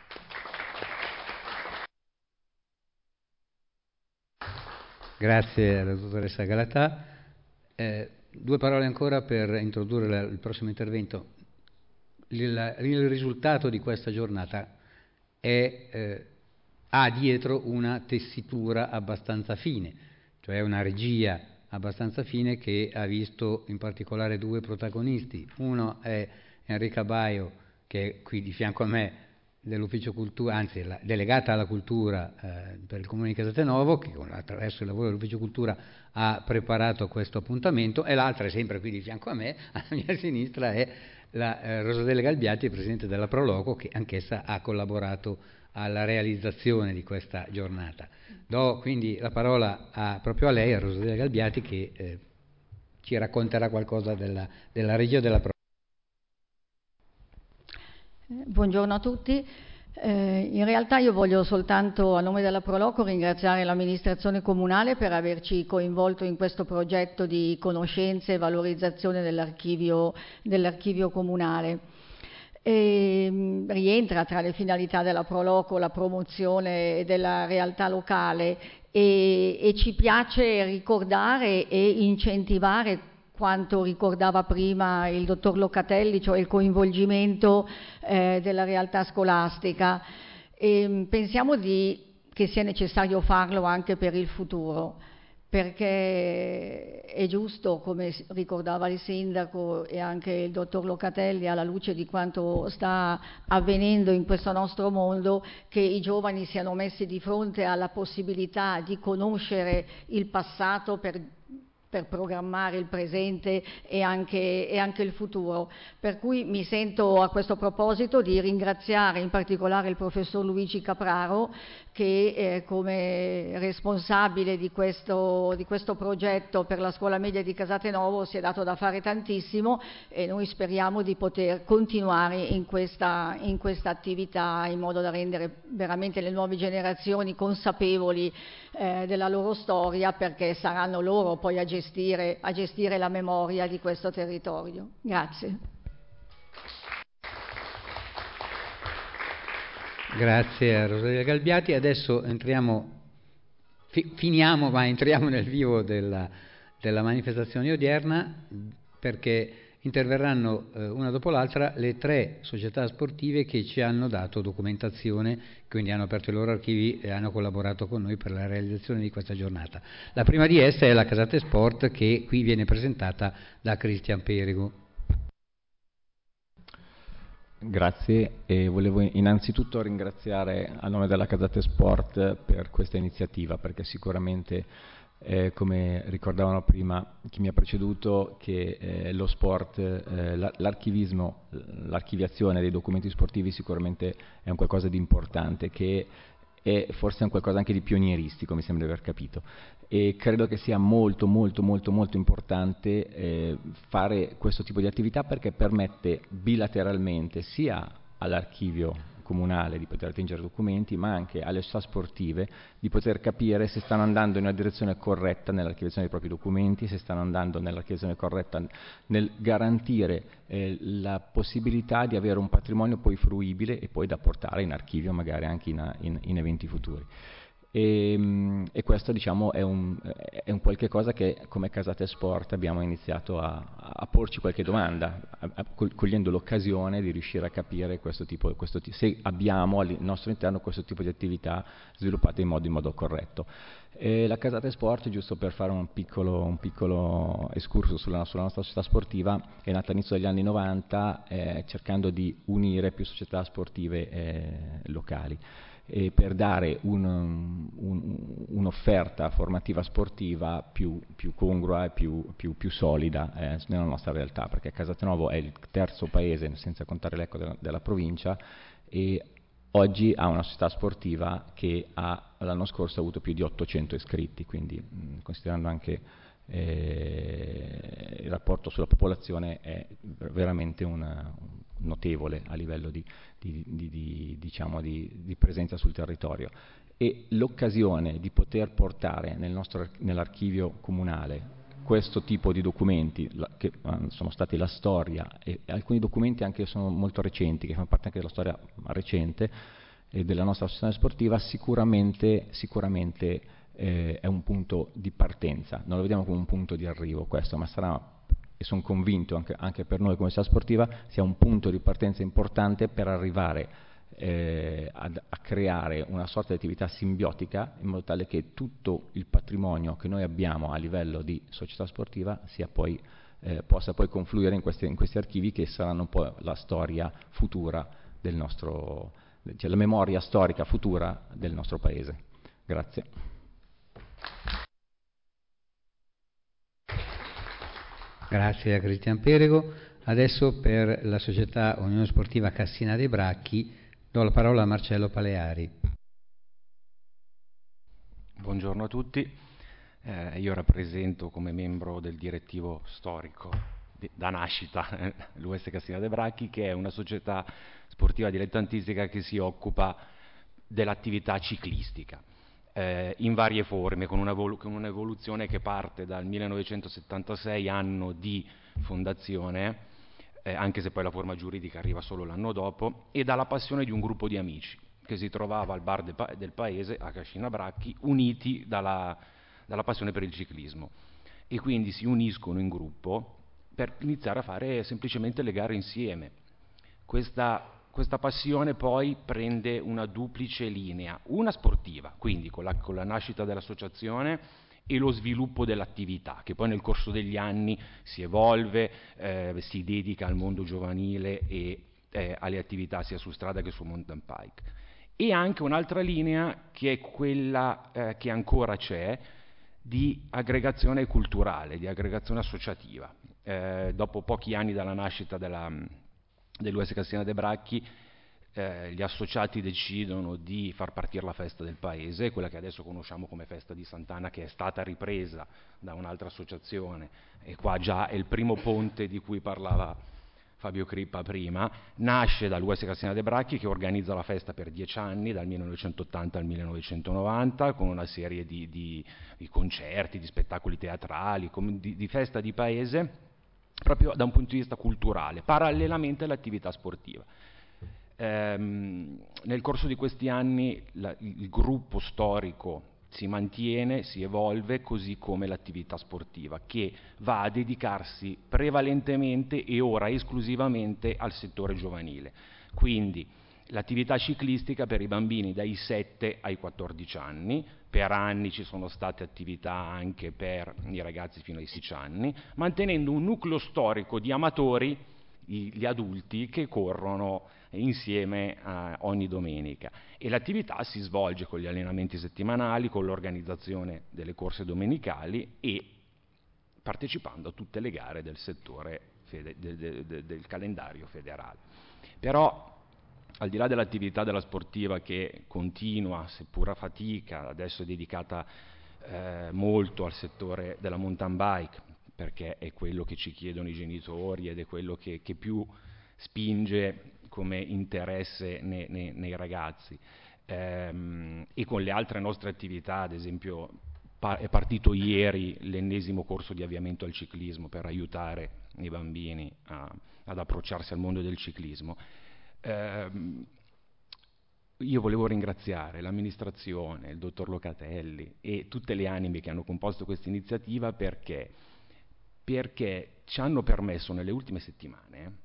Grazie alla dottoressa Galatà. 2 parole ancora per introdurre il prossimo intervento. Il risultato di questa giornata ha dietro una tessitura abbastanza fine, cioè una regia abbastanza fine che ha visto in particolare 2 protagonisti. Uno è Enrica Baio, che è qui di fianco a me, dell'Ufficio Cultura, anzi la delegata alla cultura per il Comune di Casatenovo, che attraverso il lavoro dell'Ufficio Cultura ha preparato questo appuntamento, e l'altra è sempre qui di fianco a me, alla mia sinistra è la Rosatella Galbiati, presidente della Proloco, che anch'essa ha collaborato alla realizzazione di questa giornata. Do quindi la parola proprio a lei, a Rosatella Galbiati, che ci racconterà qualcosa della regia della Proloco.
Buongiorno a tutti. In realtà io voglio soltanto, a nome della Proloco, ringraziare l'amministrazione comunale per averci coinvolto in questo progetto di conoscenza e valorizzazione dell'archivio comunale. Rientra tra le finalità della Proloco la promozione della realtà locale e ci piace ricordare e incentivare quanto ricordava prima il dottor Locatelli, cioè il coinvolgimento della realtà scolastica. Pensiamo che sia necessario farlo anche per il futuro, perché è giusto, come ricordava il sindaco e anche il dottor Locatelli, alla luce di quanto sta avvenendo in questo nostro mondo, che i giovani siano messi di fronte alla possibilità di conoscere il passato per programmare il presente e anche il futuro. Per cui mi sento a questo proposito di ringraziare in particolare il professor Luigi Capraro, che come responsabile di questo progetto per la scuola media di Casatenovo si è dato da fare tantissimo, e noi speriamo di poter continuare in questa attività, in modo da rendere veramente le nuove generazioni consapevoli della loro storia, perché saranno loro poi a gestire la memoria di questo territorio. Grazie.
Grazie a Rosalia Galbiati. Adesso entriamo nel vivo della manifestazione odierna, perché interverranno una dopo l'altra le 3 società sportive che ci hanno dato documentazione, quindi hanno aperto i loro archivi e hanno collaborato con noi per la realizzazione di questa giornata. La prima di esse è la Casate Sport, che qui viene presentata da Cristian Perego.
Grazie, e volevo innanzitutto ringraziare a nome della Casate Sport per questa iniziativa, perché sicuramente, come ricordavano prima chi mi ha preceduto, che lo sport, l'archivismo, l'archiviazione dei documenti sportivi sicuramente è un qualcosa di importante, che è forse un qualcosa anche di pionieristico, mi sembra di aver capito, e credo che sia molto importante fare questo tipo di attività, perché permette bilateralmente sia all'archivio comunale di poter attingere documenti, ma anche alle società sportive di poter capire se stanno andando in una direzione corretta nell'archiviazione dei propri documenti, se stanno andando nell'archiviazione corretta nel garantire la possibilità di avere un patrimonio poi fruibile e poi da portare in archivio, magari anche in eventi futuri. E questo, diciamo, è un qualche cosa che come Casate Sport abbiamo iniziato a porci qualche domanda, cogliendo l'occasione di riuscire a capire se abbiamo al nostro interno questo tipo di attività sviluppate in modo corretto. La Casate Sport, giusto per fare un piccolo escursus sulla nostra società sportiva, è nata all'inizio degli anni 90 cercando di unire più società sportive locali, e per dare un'offerta formativa sportiva più congrua e più solida nella nostra realtà, perché Casatenovo è il 3° paese, senza contare Lecco, della provincia, e oggi ha una società sportiva che l'anno scorso ha avuto più di 800 iscritti, quindi considerando anche il rapporto sulla popolazione è veramente notevole a livello di presenza sul territorio. E l'occasione di poter portare nell'archivio comunale questo tipo di documenti, che sono stati la storia, e alcuni documenti anche sono molto recenti, che fanno parte anche della storia recente e della nostra associazione sportiva, sicuramente è un punto di partenza. Non lo vediamo come un punto di arrivo questo, ma sarà, e sono convinto anche per noi come società sportiva, sia un punto di partenza importante per arrivare a creare una sorta di attività simbiotica, in modo tale che tutto il patrimonio che noi abbiamo a livello di società sportiva possa poi confluire in questi archivi, che saranno un po' la storia futura del nostro, cioè la memoria storica futura del nostro paese. Grazie.
Grazie a Cristian Perego. Adesso per la società Unione Sportiva Cassina dei Bracchi do la parola a Marcello Paleari.
Buongiorno a tutti, io rappresento come membro del direttivo storico da nascita l'US Cassina dei Bracchi, che è una società sportiva dilettantistica che si occupa dell'attività ciclistica in varie forme, con un'evoluzione che parte dal 1976, anno di fondazione, anche se poi la forma giuridica arriva solo l'anno dopo, e dalla passione di un gruppo di amici che si trovava al bar del paese, a Cascina Bracchi, uniti dalla passione per il ciclismo. E quindi si uniscono in gruppo per iniziare a fare semplicemente le gare insieme. Questa passione poi prende una duplice linea, una sportiva, quindi con la nascita dell'associazione e lo sviluppo dell'attività, che poi nel corso degli anni si evolve, si dedica al mondo giovanile e alle attività sia su strada che su mountain bike. E anche un'altra linea che è quella che ancora c'è, di aggregazione culturale, di aggregazione associativa. Dopo pochi anni dalla nascita dell'US Cascina de Bracchi, gli associati decidono di far partire la festa del paese, quella che adesso conosciamo come Festa di Sant'Anna, che è stata ripresa da un'altra associazione, e qua già è il primo ponte di cui parlava Fabio Crippa prima. Nasce dall'US Cascina de Bracchi, che organizza la festa per 10 anni, dal 1980 al 1990, con una serie di concerti, di spettacoli teatrali, di festa di paese, proprio da un punto di vista culturale, parallelamente all'attività sportiva. Nel corso di questi anni il gruppo storico si mantiene, si evolve, così come l'attività sportiva, che va a dedicarsi prevalentemente e ora esclusivamente al settore giovanile. Quindi l'attività ciclistica per i bambini dai 7 ai 14 anni, per anni ci sono state attività anche per i ragazzi fino ai 16 anni, mantenendo un nucleo storico di amatori, gli adulti, che corrono insieme ogni domenica, e l'attività si svolge con gli allenamenti settimanali, con l'organizzazione delle corse domenicali e partecipando a tutte le gare del settore del calendario federale. Però al di là dell'attività della sportiva, che continua, seppur a fatica, adesso è dedicata molto al settore della mountain bike, perché è quello che ci chiedono i genitori ed è quello che più spinge come interesse nei ragazzi, e con le altre nostre attività, ad esempio è partito ieri l'ennesimo corso di avviamento al ciclismo per aiutare i bambini ad approcciarsi al mondo del ciclismo. Io volevo ringraziare l'amministrazione, il dottor Locatelli e tutte le anime che hanno composto questa iniziativa, perché ci hanno permesso nelle ultime settimane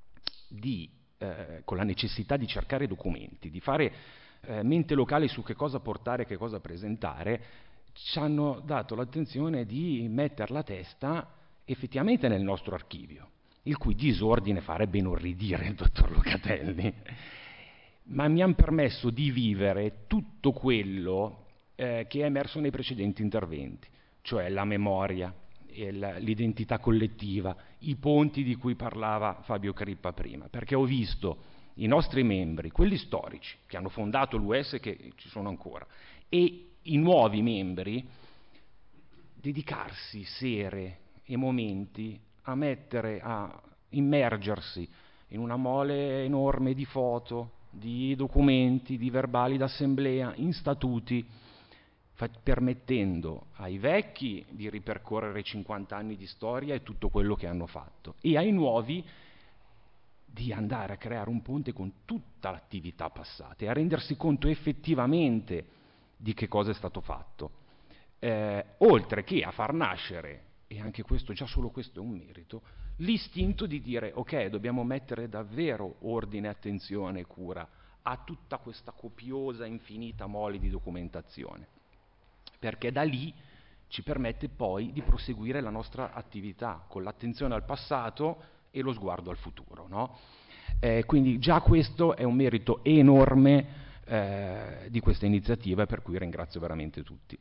con la necessità di cercare documenti, di fare mente locale su che cosa portare, che cosa presentare, ci hanno dato l'attenzione di mettere la testa effettivamente nel nostro archivio, il cui disordine farebbe inorridire il dottor Locatelli, ma mi hanno permesso di vivere tutto quello che è emerso nei precedenti interventi, cioè la memoria, l'identità collettiva, i ponti di cui parlava Fabio Crippa prima, perché ho visto i nostri membri, quelli storici che hanno fondato l'US, che ci sono ancora, e i nuovi membri dedicarsi sere e momenti a immergersi in una mole enorme di foto, di documenti, di verbali d'assemblea, in statuti, permettendo ai vecchi di ripercorrere 50 anni di storia e tutto quello che hanno fatto, e ai nuovi di andare a creare un ponte con tutta l'attività passata e a rendersi conto effettivamente di che cosa è stato fatto, oltre che a far nascere, e anche questo, già solo questo è un merito, l'istinto di dire ok, dobbiamo mettere davvero ordine, attenzione e cura a tutta questa copiosa, infinita mole di documentazione, perché da lì ci permette poi di proseguire la nostra attività con l'attenzione al passato e lo sguardo al futuro, no? Quindi già questo è un merito enorme di questa iniziativa, per cui ringrazio veramente tutti.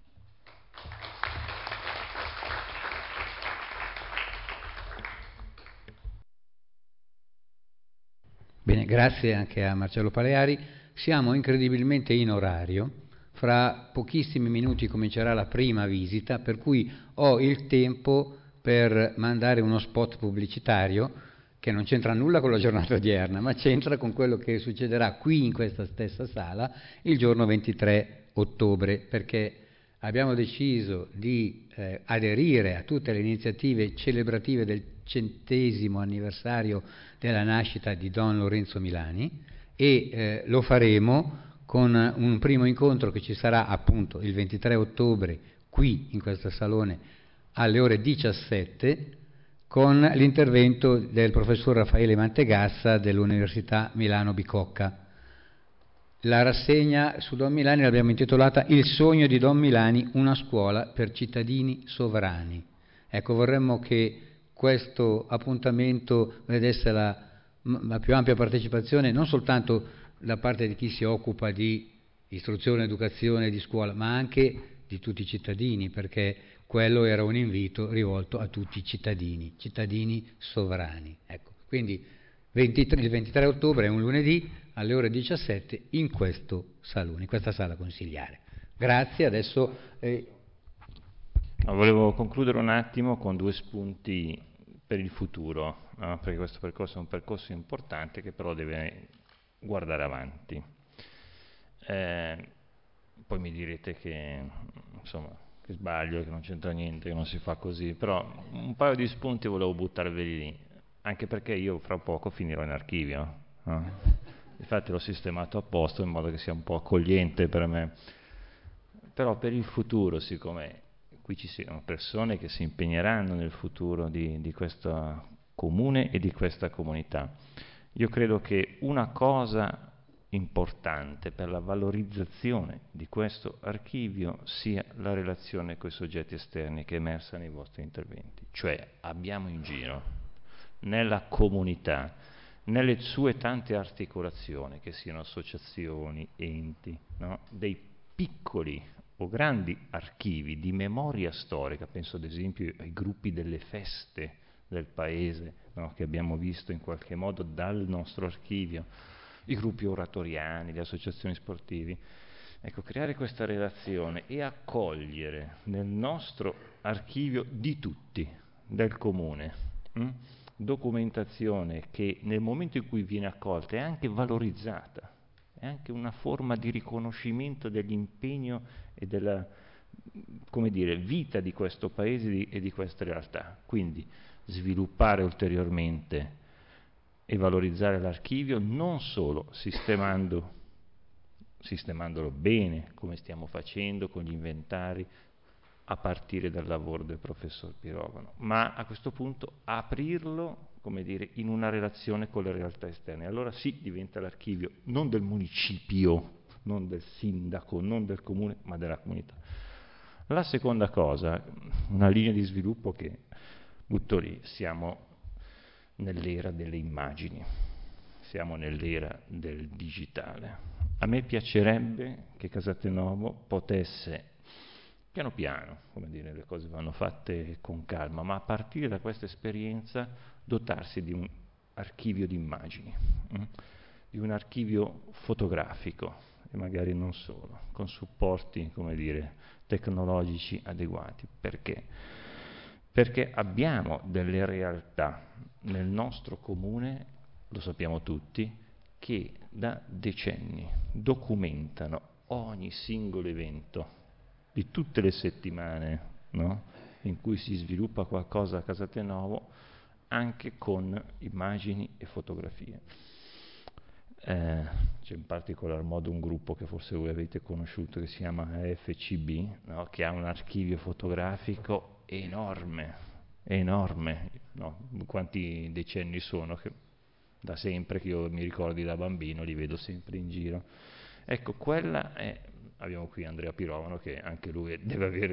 Bene, grazie anche a Marcello Paleari. Siamo incredibilmente in orario. Fra pochissimi minuti comincerà la prima visita, per cui ho il tempo per mandare uno spot pubblicitario che non c'entra nulla con la giornata odierna, ma c'entra con quello che succederà qui in questa stessa sala il giorno 23 ottobre, perché abbiamo deciso di aderire a tutte le iniziative celebrative del 100° anniversario della nascita di Don Lorenzo Milani, e lo faremo con un primo incontro che ci sarà appunto il 23 ottobre qui in questo salone alle ore 17, con l'intervento del professor Raffaele Mantegassa dell'Università Milano Bicocca. La rassegna su Don Milani l'abbiamo intitolata Il sogno di Don Milani, una scuola per cittadini sovrani. Ecco, vorremmo che questo appuntamento vedesse la più ampia partecipazione, non soltanto da parte di chi si occupa di istruzione, educazione, di scuola, ma anche di tutti i cittadini, perché quello era un invito rivolto a tutti i cittadini sovrani. Ecco, quindi il 23 ottobre è un lunedì alle ore 17 in questo salone, in questa sala consiliare. Grazie, adesso...
Volevo concludere un attimo con 2 spunti per il futuro, no? Perché questo percorso è un percorso importante che però deve guardare avanti. Poi mi direte che, insomma, che sbaglio, che non c'entra niente, che non si fa così, però un paio di spunti volevo buttarveli lì, anche perché io fra poco finirò in archivio, no? Infatti l'ho sistemato apposta in modo che sia un po' accogliente per me, però per il futuro, siccome qui ci siano persone che si impegneranno nel futuro di questo comune e di questa comunità, io credo che una cosa importante per la valorizzazione di questo archivio sia la relazione con i soggetti esterni che è emersa nei vostri interventi. Cioè abbiamo in giro, nella comunità, nelle sue tante articolazioni, che siano associazioni, enti, no? Dei piccoli o grandi archivi di memoria storica, penso ad esempio ai gruppi delle feste del paese, no? Che abbiamo visto in qualche modo dal nostro archivio, i gruppi oratoriani, le associazioni sportivi. Ecco, creare questa relazione e accogliere nel nostro archivio di tutti, del comune, documentazione che nel momento in cui viene accolta è anche valorizzata, è anche una forma di riconoscimento dell'impegno e della, come dire, vita di questo paese e di queste realtà. Quindi sviluppare ulteriormente e valorizzare l'archivio, non solo sistemandolo bene, come stiamo facendo con gli inventari, a partire dal lavoro del professor Pirovano, ma a questo punto aprirlo, come dire, in una relazione con le realtà esterne. Allora sì, diventa l'archivio non del municipio, non del sindaco, non del comune, ma della comunità. La seconda cosa, una linea di sviluppo che butto lì, siamo nell'era delle immagini, siamo nell'era del digitale. A me piacerebbe che Casatenovo potesse, piano piano, come dire, le cose vanno fatte con calma, ma a partire da questa esperienza dotarsi di un archivio di immagini, di un archivio fotografico e magari non solo, con supporti, come dire, tecnologici adeguati. Perché? Perché abbiamo delle realtà nel nostro comune, lo sappiamo tutti, che da decenni documentano ogni singolo evento di tutte le settimane, no? In cui si sviluppa qualcosa a Casatenovo, anche con immagini e fotografie. C'è in particolar modo un gruppo che forse voi avete conosciuto che si chiama FCB, no? Che ha un archivio fotografico enorme, no? Quanti decenni sono, che da sempre, che io mi ricordi da bambino, li vedo sempre in giro. Ecco, quella è... Abbiamo qui Andrea Pirovano, che anche lui deve avere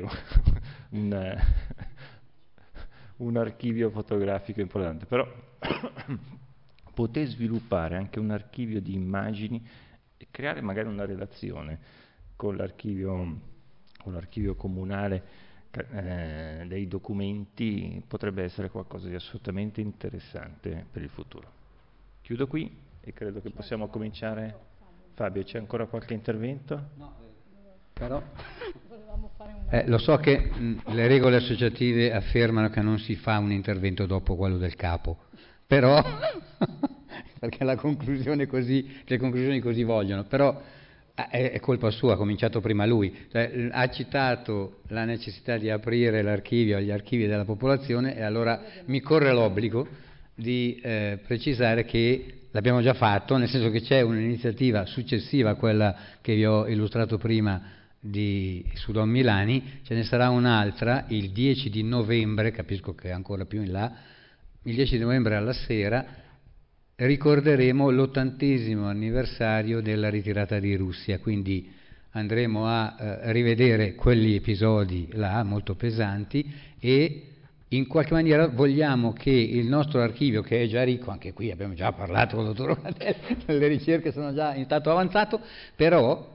un archivio fotografico importante, però poter sviluppare anche un archivio di immagini e creare magari una relazione con l'archivio comunale dei documenti potrebbe essere qualcosa di assolutamente interessante per il futuro. Chiudo qui e credo che possiamo cominciare. Fabio, c'è ancora qualche intervento?
No. Però lo so che le regole associative affermano che non si fa un intervento dopo quello del capo, però perché le conclusioni così vogliono, però è colpa sua, ha cominciato prima lui, cioè, ha citato la necessità di aprire l'archivio agli archivi della popolazione, e allora mi corre l'obbligo di precisare che l'abbiamo già fatto, nel senso che c'è un'iniziativa successiva a quella che vi ho illustrato prima su Don Milani, ce ne sarà un'altra il 10 di novembre, capisco che è ancora più in là, il 10 di novembre alla sera ricorderemo l'80° anniversario della ritirata di Russia, quindi andremo a rivedere quegli episodi là molto pesanti, e in qualche maniera vogliamo che il nostro archivio, che è già ricco, anche qui abbiamo già parlato con il dottor Locatelli, le ricerche sono già in stato avanzato, però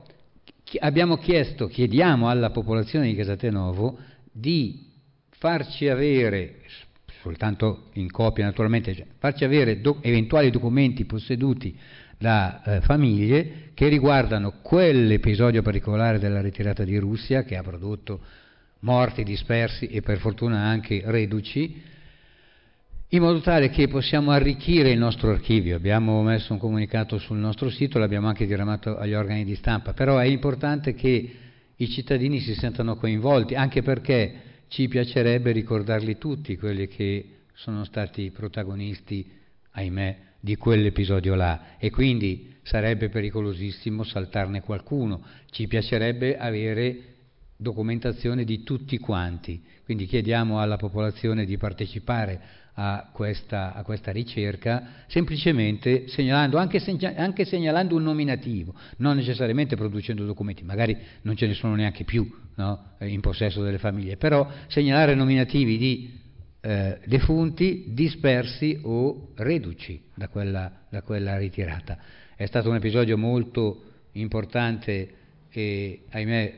chiediamo alla popolazione di Casatenovo di farci avere, soltanto in copia naturalmente, cioè, farci avere eventuali documenti posseduti da famiglie che riguardano quell'episodio particolare della ritirata di Russia, che ha prodotto morti, dispersi e per fortuna anche reduci, in modo tale che possiamo arricchire il nostro archivio. Abbiamo messo un comunicato sul nostro sito, l'abbiamo anche diramato agli organi di stampa, però è importante che i cittadini si sentano coinvolti, anche perché ci piacerebbe ricordarli tutti, quelli che sono stati protagonisti, ahimè, di quell'episodio là, e quindi sarebbe pericolosissimo saltarne qualcuno. Ci piacerebbe avere documentazione di tutti quanti, quindi chiediamo alla popolazione di partecipare a questa ricerca, semplicemente segnalando, anche segnalando un nominativo, non necessariamente producendo documenti, magari non ce ne sono neanche più, no? In possesso delle famiglie, però segnalare nominativi di defunti, dispersi o reduci da quella ritirata. È stato un episodio molto importante e, ahimè,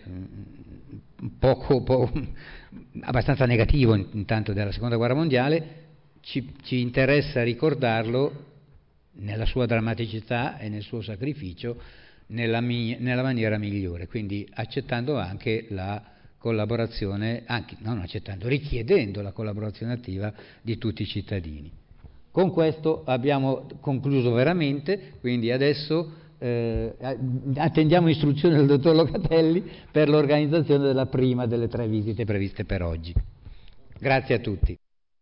abbastanza negativo intanto della Seconda Guerra Mondiale. Ci interessa ricordarlo nella sua drammaticità e nel suo sacrificio nella maniera migliore, quindi accettando anche la collaborazione, richiedendo la collaborazione attiva di tutti i cittadini. Con questo abbiamo concluso veramente, quindi adesso attendiamo istruzioni del dottor Locatelli per l'organizzazione della prima delle 3 visite previste per oggi. Grazie a tutti.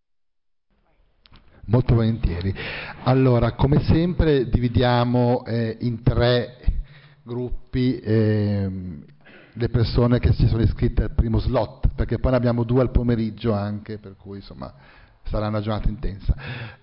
Molto volentieri. Allora, come sempre dividiamo in 3 gruppi le persone che si sono iscritte al primo slot, perché poi ne abbiamo 2 al pomeriggio anche, per cui insomma sarà una giornata intensa.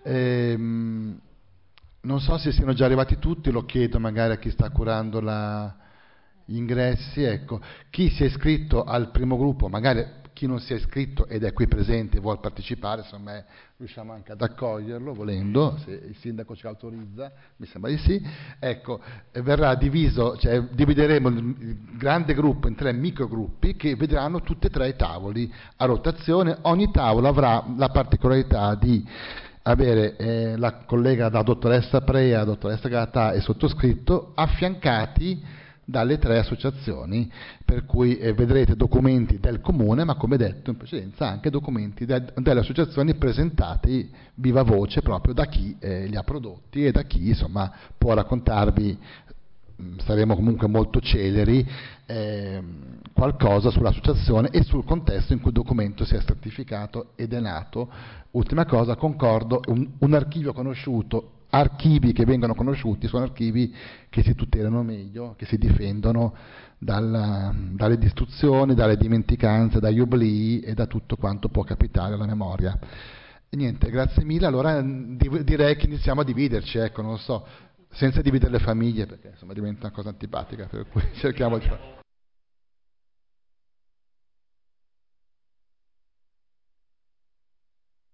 Non so se siano già arrivati tutti, lo chiedo magari a chi sta curando gli ingressi. Ecco, chi si è iscritto al primo gruppo, magari chi non si è iscritto ed è qui presente e vuole partecipare, insomma riusciamo anche ad accoglierlo volendo, se il sindaco ci autorizza, mi sembra di sì. Ecco, verrà diviso, cioè divideremo il grande gruppo in 3 microgruppi che vedranno tutti e 3 i tavoli a rotazione. Ogni tavolo avrà la particolarità di avere la collega, la dottoressa Prea, la dottoressa Galatà e sottoscritto affiancati dalle 3 associazioni, per cui vedrete documenti del comune, ma come detto in precedenza anche documenti delle associazioni presentati viva voce proprio da chi li ha prodotti e da chi insomma può raccontarvi, saremo comunque molto celeri, qualcosa sull'associazione e sul contesto in cui il documento si è stratificato ed è nato. Ultima cosa, concordo, un archivio conosciuto, archivi che vengono conosciuti sono archivi che si tutelano meglio, che si difendono dalle distruzioni, dalle dimenticanze, dagli oblii e da tutto quanto può capitare alla memoria. E niente, grazie mille. Allora direi che iniziamo a dividerci, ecco, non so, senza dividere le famiglie, perché insomma diventa una cosa antipatica, per cui cerchiamo di fare.